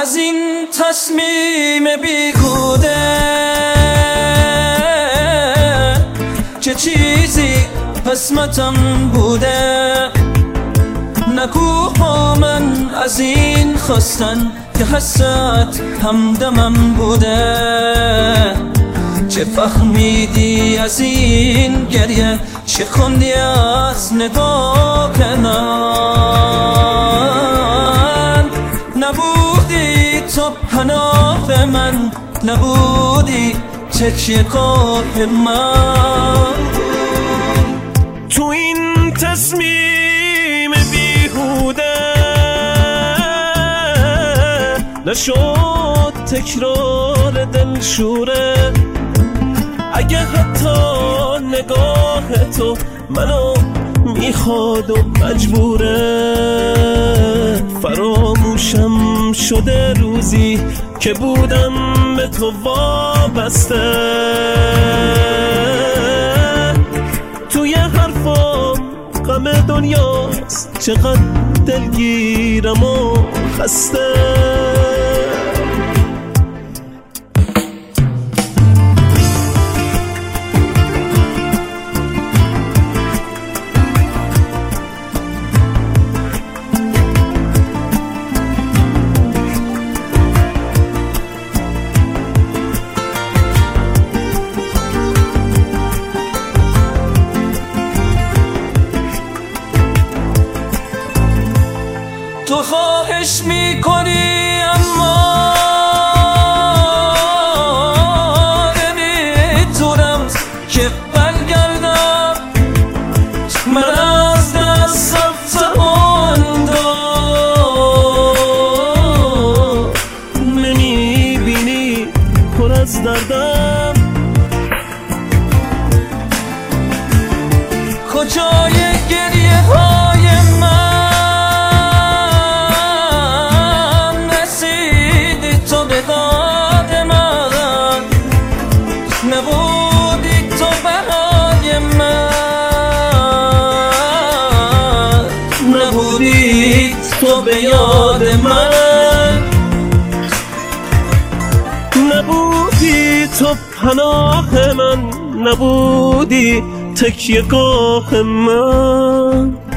از این تصمیم بیهوده چه چیزی قسمتم بوده. نگو با من از این خواستن که حست همدمم بوده. چه فهمیدی از این گریه، چه خوندی از نگاه من. نبودی تو پناه من، نبودی تکیه‌گاه من. تو این تصمیم بیهوده نشد تکرار دلشوره. اگه حتی نگاه تو منو میخواد و مجبوره. فراموشم شده روزی که بودم به تو وابسته. توی حرفام غم دنیاست، چقدر دلگیرم و خسته. تو خواهش میکنی اما نمیتونم که برگردم. من از دست رفتم نمیبینی پر از دردم. کجای گریه های من نبودی تو برای من، نبودی تو به یاد من. نبودی تو پناه من، نبودی تکیه‌گاه من.